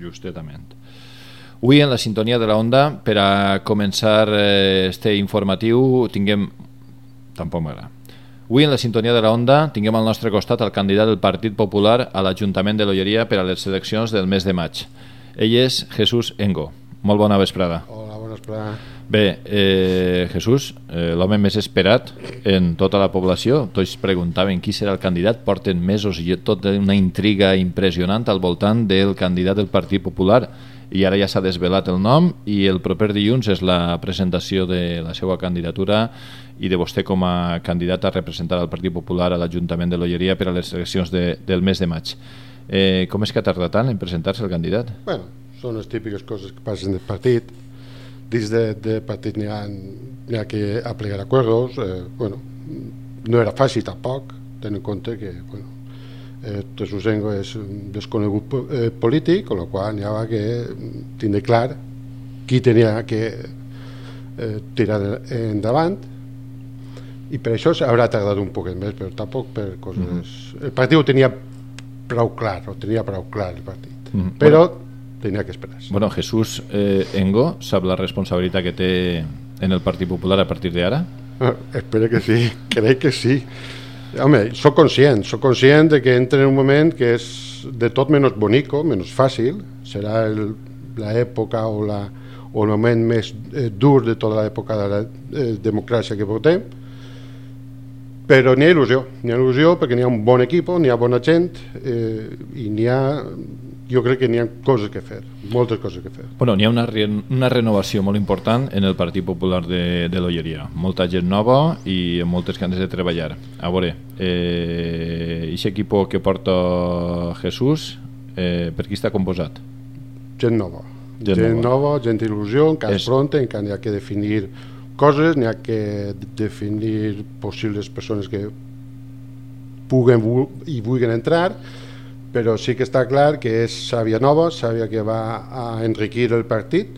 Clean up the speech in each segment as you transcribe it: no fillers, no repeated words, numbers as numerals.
Justament. Avui en la sintonia de la Onda, per a començar este informatiu, tinguem... Tampoc m'agrada. Avui en la sintonia de la Onda tinguem al nostre costat el candidat del Partit Popular a l'Ajuntament de l'Olleria per a les eleccions del mes de maig. Ell és Jesús Engo. Molt bona vesprada. Hola, bona vesprada. Bé, Jesús, l'home més esperat en tota la població. Tots preguntaven qui serà el candidat. Porten mesos i tota una intriga impressionant al voltant del candidat del Partit Popular i ara ja s'ha desvelat el nom i el proper dilluns és la presentació de la seva candidatura i de vostè com a candidat a representar el Partit Popular a l'Ajuntament de l'Olleria per a les eleccions del mes de maig. Com és que ha tardat tant en presentar-se el candidat? Bueno, són les típiques coses que passen del partit. Dins del partit n'hi ha que aplicar acuerdos. Bueno, no era fàcil tampoc, tenint en compte que Jesús Engo és un desconegut polític, amb la qual n'hi havia que tindre clar qui tenia que tirar endavant, i per això haurà tardat un poquet més, però tampoc per coses... El partit ho tenia prou clar el partit, però tenia que esperar. Bueno, Jesús Engo sap la responsabilitat que té en el Partit Popular a partir d'ara? Espero que sí, crec que sí. Home, soc conscient de que entra en un moment que és de tot menys bonico, menys fàcil. Serà l'època o el moment més dur de tota l'època de la democràcia que portem, però n'hi ha il·lusió perquè n'hi ha un bon equip, n'hi ha bona gent i jo crec que n'hi ha coses que fer, moltes coses que fer. Bueno, n'hi ha una renovació molt important en el Partit Popular de l'Olleria, molta gent nova i amb moltes ganes de treballar. A veure, aquest equip que porta Jesús, per qui està composat? Gent nova, gent il·lusió, encara és pront, encara n'hi ha que definir coses, n'hi ha que definir possibles persones que puguen i vulguin entrar, però sí que està clar que és sàvia nova, sàvia que va a enriquir el partit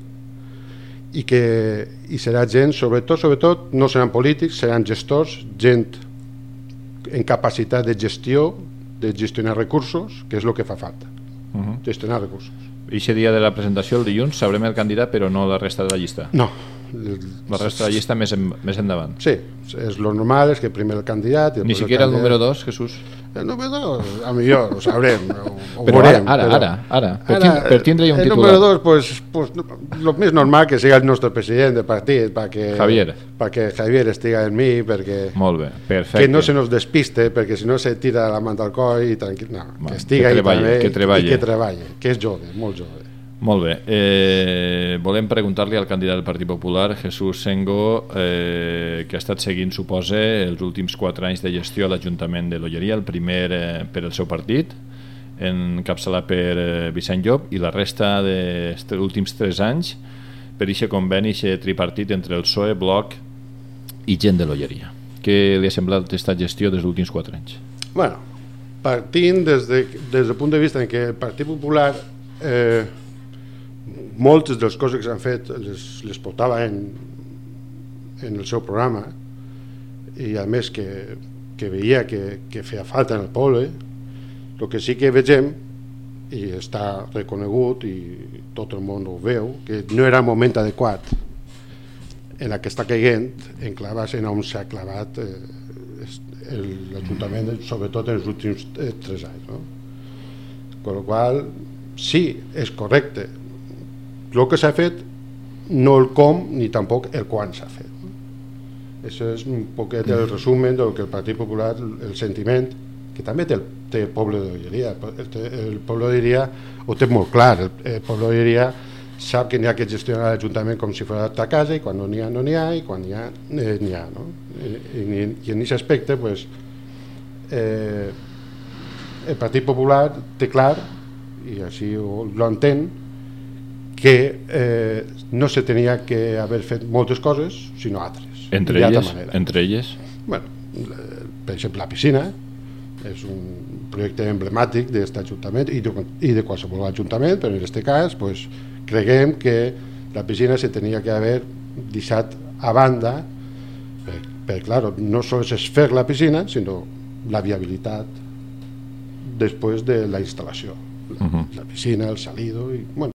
i serà gent, sobretot no seran polítics, seran gestors, gent en capacitat de gestió, de gestionar recursos, que és el que fa falta, gestionar recursos. I aquest dia de la presentació, el dilluns, sabrem el candidat però no la resta de la llista? No. La resta de la llista més endavant? Sí, és lo normal, és que primer el candidat... Ni siquiera el número 2, Jesús? El número 2, a millor ho sabrem, ho però veurem. Ara, per tindre un titular. El número 2, pues lo més normal que siga el nostre president del partit, perquè Javier estiga en mi, perquè... Molt bé, perfecte. Que no se nos despiste, perquè si no se tira la manta al coll i tranquil... No, que estiga ahí també i que treballe, que és jove, molt jove. Molt bé, volem preguntar-li al candidat del Partit Popular, Jesús Engo, que ha estat seguint, suposa, els últims 4 anys de gestió a l'Ajuntament de l'Olleria, el primer per el seu partit, encapçalat per Vicent Llop, i la resta dels últims 3 anys per aquest conveni, aquest tripartit entre el PSOE, Bloc i gent de l'Olleria. Què li ha semblat aquesta gestió dels últims 4 anys? Bueno, partint des del punt de vista en què el Partit Popular... moltes de les coses que s'han fet les portava en el seu programa i a més que veia que feia falta en el poble. El que sí que vegem i està reconegut i tot el món ho veu, que no era el moment adequat en la que està caient enclavar-se on s'ha clavat l'Ajuntament, sobretot en els últims 3 anys, no? Con la qual sí, és correcte el que s'ha fet, no el com ni tampoc el quan s'ha fet. Això és un poquet el resumen del que el Partit Popular, el sentiment que també té el poble d'Olleria. El poble d'Olleria ho té molt clar, el poble d'Olleria sap que n'hi ha que gestionar l'Ajuntament com si fos a casa, i quan no n'hi ha, no n'hi ha, i quan n'hi ha, n'hi ha, no? I en aquest aspecte el Partit Popular té clar, i així l'entén, que no se tenia que haver fet moltes coses, sinó altres. Entre elles? Bueno, per exemple, la piscina és un projecte emblemàtic d'aquest Ajuntament i de qualsevol Ajuntament, però en aquest cas creguem que la piscina se tenia que haver deixat a banda, perquè clar, no sols és fer la piscina, sinó la viabilitat després de la instal·lació. la piscina, el salido, y bueno,